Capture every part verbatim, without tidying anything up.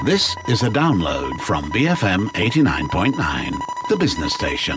This is a download from B F M eighty-nine point nine, the business station.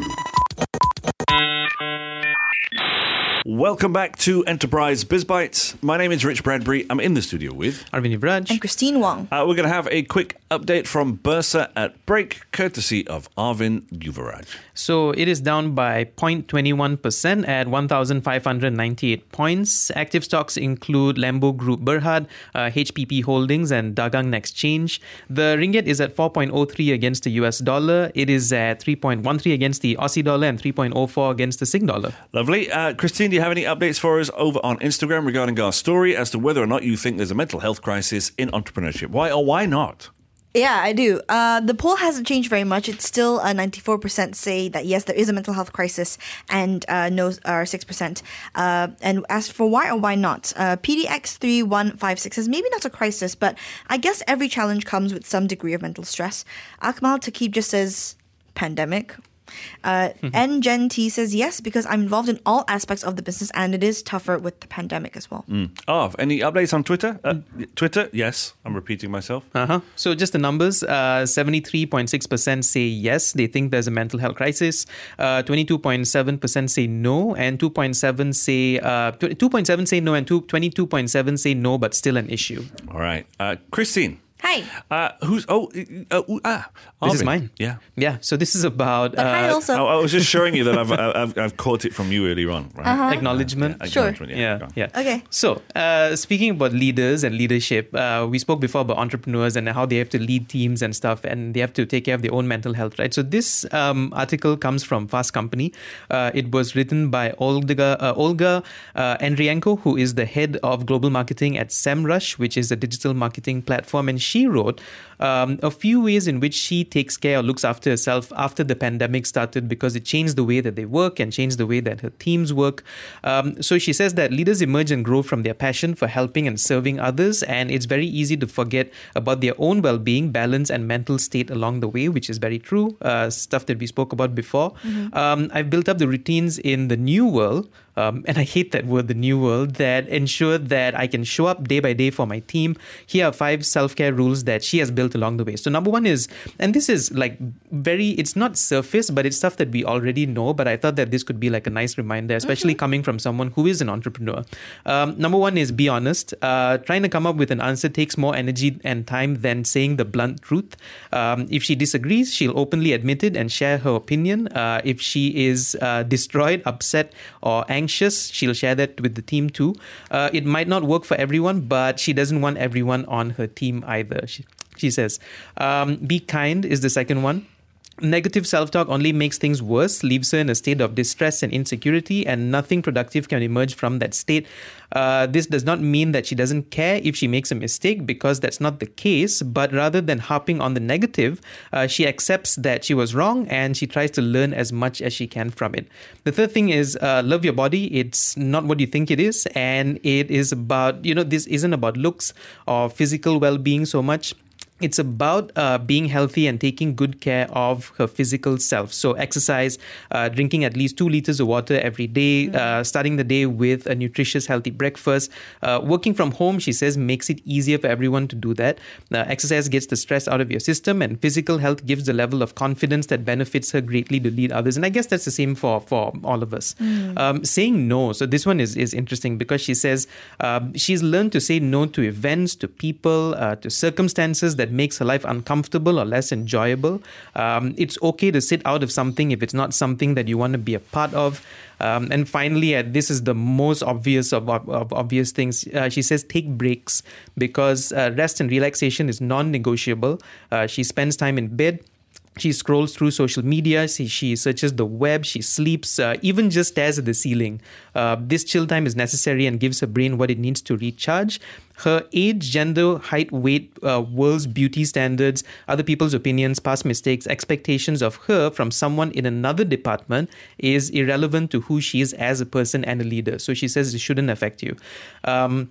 Welcome back to Enterprise BizBytes. My name is Rich Bradbury. I'm in the studio with Arvind Yuvraj and Christine Wong. Uh, we're going to have a quick update from Bursa at break, courtesy of Arvind Yuvraj. So it is down by zero point two one percent at one thousand five hundred ninety-eight points. Active stocks include Lambo Group Berhad, uh, H P P Holdings and Dagang Exchange. The ringgit is at four point zero three against the U S dollar. It is at three point one three against the Aussie dollar and three point zero four against the Sing dollar. Lovely. Uh, Christine, do you have any updates for us over on Instagram regarding our story as to whether or not you think there's a mental health crisis in entrepreneurship? Why or why not? Yeah, I do. Uh, the poll hasn't changed very much. It's still uh, ninety-four percent say that yes, there is a mental health crisis, and uh, no are six percent. Uh, and as for why or why not, uh, P D X three one five six says maybe not a crisis, but I guess every challenge comes with some degree of mental stress. Akmal Takib just says pandemic. Uh, N Gen T says yes, because I'm involved in all aspects of the business and it is tougher with the pandemic as well. Mm. Oh, any updates on Twitter? Uh, Twitter, yes. I'm repeating myself. Uh-huh. So just the numbers, uh, seventy-three point six percent say yes, they think there's a mental health crisis. Uh, twenty-two point seven percent say no, and two point seven say uh, two point seven say no, and twenty-two point seven say no, but still an issue. All right. Uh, Christine. Hi. Uh, who's, oh, uh, uh, ah. This Arvind. is mine. Yeah. Yeah. So this is about... But hi uh, also. I, I was just showing you that I've, I've, I've caught it from you earlier on, right? Uh-huh. Acknowledgement. Yeah, Sure. acknowledgement, Yeah, go on. yeah. Okay. So, uh, speaking about leaders and leadership, uh, we spoke before about entrepreneurs and how they have to lead teams and stuff, and they have to take care of their own mental health, right? So this um, article comes from Fast Company. Uh, it was written by Olga uh, Olga uh, Andrienko, who is the head of global marketing at SEMrush, which is a digital marketing platform, and she wrote um, a few ways in which she takes care or looks after herself after the pandemic started, because it changed the way that they work and changed the way that her teams work. Um, so she says that leaders emerge and grow from their passion for helping and serving others, and it's very easy to forget about their own well-being, balance and mental state along the way, which is very true, uh, stuff that we spoke about before. Mm-hmm. Um, I've built up the routines in the new world, Um, and I hate that word, the new world, that ensure that I can show up day by day for my team. Here are five self-care rules that she has built along the way. So number one is, and this is like very, it's not surface, but it's stuff that we already know, but I thought that this could be like a nice reminder, especially mm-hmm. coming from someone who is an entrepreneur. Um, number one is be honest. Uh, trying to come up with an answer takes more energy and time than saying the blunt truth. Um, if she disagrees, she'll openly admit it and share her opinion. Uh, if she is uh, destroyed, upset, or angry, anxious, she'll share that with the team too. Uh, it might not work for everyone, but she doesn't want everyone on her team either. She, she says, um, be kind is the second one. Negative self-talk only makes things worse, leaves her in a state of distress and insecurity, and nothing productive can emerge from that state. Uh, this does not mean that she doesn't care if she makes a mistake, because that's not the case, but rather than harping on the negative, uh, she accepts that she was wrong and she tries to learn as much as she can from it. The third thing is uh, love your body. It's not what you think it is, and it is about, you know, this isn't about looks or physical well-being so much. It's about uh, being healthy and taking good care of her physical self. So exercise, uh, drinking at least two liters of water every day, mm-hmm. uh, starting the day with a nutritious, healthy breakfast. Uh, working from home, she says, makes it easier for everyone to do that. Uh, exercise gets the stress out of your system, and physical health gives the level of confidence that benefits her greatly to lead others. And I guess that's the same for, for all of us. Mm. Um, saying no. So this one is, is interesting, because she says uh, she's learned to say no to events, to people, uh, to circumstances that makes her life uncomfortable or less enjoyable. Um, it's okay to sit out of something if it's not something that you want to be a part of. Um, and finally, uh, this is the most obvious of, of, of obvious things. Uh, she says take breaks, because uh, rest and relaxation is non-negotiable. Uh, she spends time in bed. She scrolls through social media, she, she searches the web, she sleeps, uh, even just stares at the ceiling. Uh, this chill time is necessary and gives her brain what it needs to recharge. Her age, gender, height, weight, uh, world's beauty standards, other people's opinions, past mistakes, expectations of her from someone in another department is irrelevant to who she is as a person and a leader. So she says it shouldn't affect you. Um,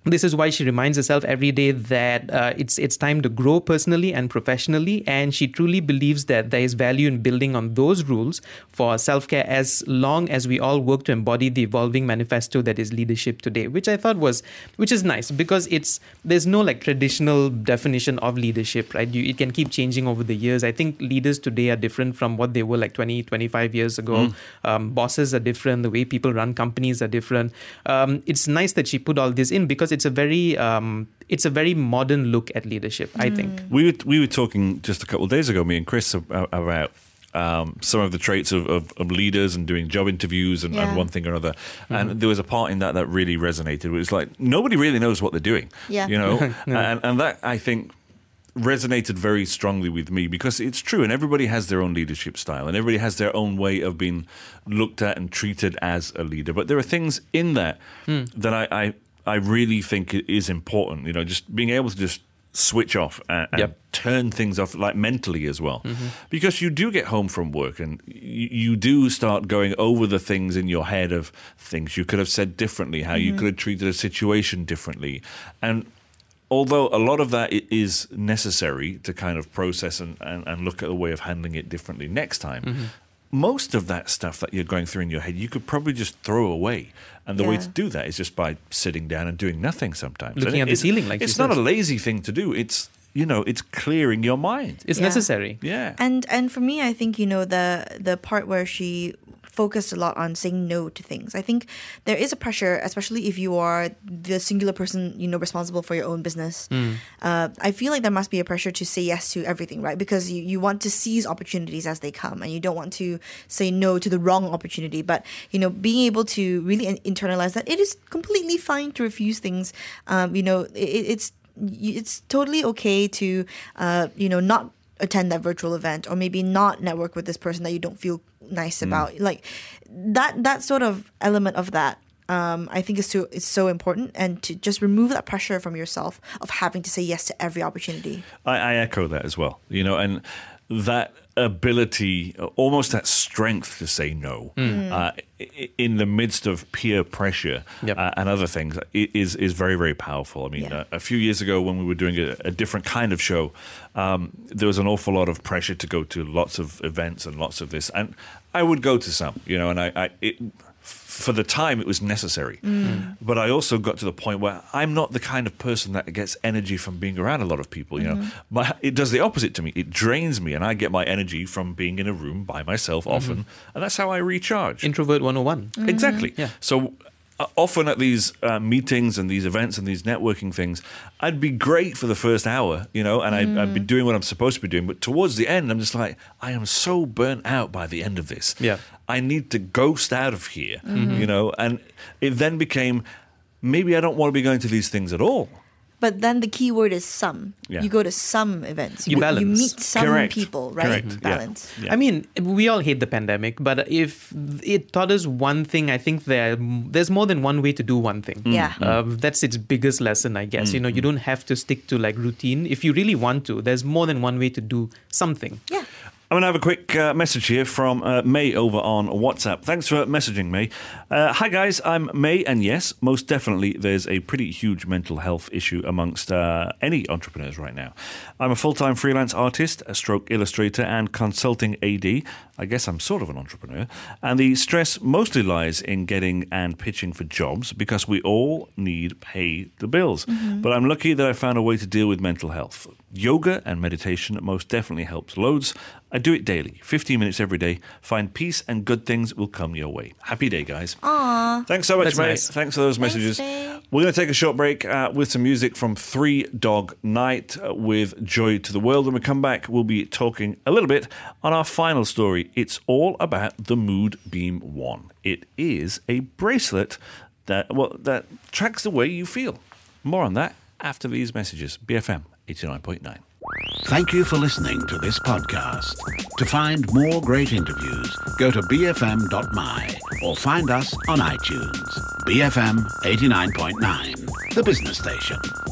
This is why she reminds herself every day that uh, it's it's time to grow personally and professionally, and she truly believes that there is value in building on those rules for self-care as long as we all work to embody the evolving manifesto that is leadership today, which I thought was, which is nice because it's there's no like traditional definition of leadership, right? You, it can keep changing over the years. I think leaders today are different from what they were like twenty, twenty-five years ago. Mm. Um, bosses are different. The way people run companies are different. Um, it's nice that she put all this in because it's a very um, it's a very modern look at leadership, I think. We were, we were talking just a couple of days ago, me and Chris, about um, some of the traits of, of, of leaders and doing job interviews and, yeah. and one thing or another. Mm-hmm. And there was a part in that that really resonated. It was like, nobody really knows what they're doing, yeah. you know? no. and, and that, I think, resonated very strongly with me because it's true, and everybody has their own leadership style and everybody has their own way of being looked at and treated as a leader. But there are things in that mm. that I... I I really think it is important, you know, just being able to just switch off and, and yep. turn things off, like mentally as well. Mm-hmm. Because you do get home from work and you, you do start going over the things in your head of things you could have said differently, how mm-hmm. you could have treated a situation differently. And although a lot of that is necessary to kind of process and, and, and look at a way of handling it differently next time, mm-hmm. most of that stuff that you're going through in your head, you could probably just throw away. And the yeah. way to do that is just by sitting down and doing nothing sometimes. Looking and at the ceiling, like It's you not said. a lazy thing to do. It's, you know, it's clearing your mind. It's yeah. necessary. Yeah. And and for me, I think, you know, the the part where she focused a lot on saying no to things. I think there is a pressure, especially if you are the singular person, you know, responsible for your own business. Mm. Uh, I feel like there must be a pressure to say yes to everything, right? Because you, you want to seize opportunities as they come and you don't want to say no to the wrong opportunity. But, you know, being able to really internalize that it is completely fine to refuse things. Um, you know, it, it's it's totally okay to, uh, you know, not attend that virtual event or maybe not network with this person that you don't feel nice about. Mm. Like that that sort of element of that um, I think is so is so important, and to just remove that pressure from yourself of having to say yes to every opportunity. I, I echo that as well, you know, and that ability, almost that strength to say no mm. uh, in the midst of peer pressure yep. uh, and other things is is very, very powerful. I mean, yeah. uh, a few years ago when we were doing a, a different kind of show, um, there was an awful lot of pressure to go to lots of events and lots of this. And I would go to some, you know, and I... I it, for the time, it was necessary. Mm. But I also got to the point where I'm not the kind of person that gets energy from being around a lot of people. You mm-hmm. know, my, it does the opposite to me. It drains me, and I get my energy from being in a room by myself often, mm-hmm. and that's how I recharge. Introvert one oh one. Mm-hmm. Exactly. Yeah. So uh, often at these uh, meetings and these events and these networking things, I'd be great for the first hour, you know, and mm. I'd, I'd be doing what I'm supposed to be doing. But towards the end, I'm just like, I am so burnt out by the end of this. Yeah. I need to ghost out of here, mm-hmm. you know, and it then became, maybe I don't want to be going to these things at all. But then the key word is some. Yeah. You go to some events. You, you balance. You meet some Correct. people, right? Correct. Balance. Yeah. Yeah. I mean, we all hate the pandemic, but if it taught us one thing, I think there there's more than one way to do one thing. Mm. Yeah. Uh, that's its biggest lesson, I guess. Mm. You know, you don't have to stick to like routine. If you really want to, there's more than one way to do something. Yeah. I'm going to have a quick uh, message here from uh, May over on WhatsApp. Thanks for messaging, May. Uh, hi, guys. I'm May, and yes, most definitely there's a pretty huge mental health issue amongst uh, any entrepreneurs right now. I'm a full-time freelance artist, a stroke illustrator, and consulting A D. I guess I'm sort of an entrepreneur. And the stress mostly lies in getting and pitching for jobs because we all need pay the bills. Mm-hmm. But I'm lucky that I found a way to deal with mental health. Yoga and meditation most definitely helps loads. I do it daily, fifteen minutes every day. Find peace and good things will come your way. Happy day, guys. Aww. Thanks so much, That's mate. nice. Thanks for those Thanks, messages. Dave. We're going to take a short break uh, with some music from Three Dog Night uh, with Joy to the World. When we come back, we'll be talking a little bit on our final story. It's all about the Mood Beam One. It is a bracelet that, well, that tracks the way you feel. More on that after these messages. B F M eighty-nine point nine. Thank you for listening to this podcast. To find more great interviews, go to b f m dot m y or find us on iTunes. B F M eighty-nine point nine, the business station.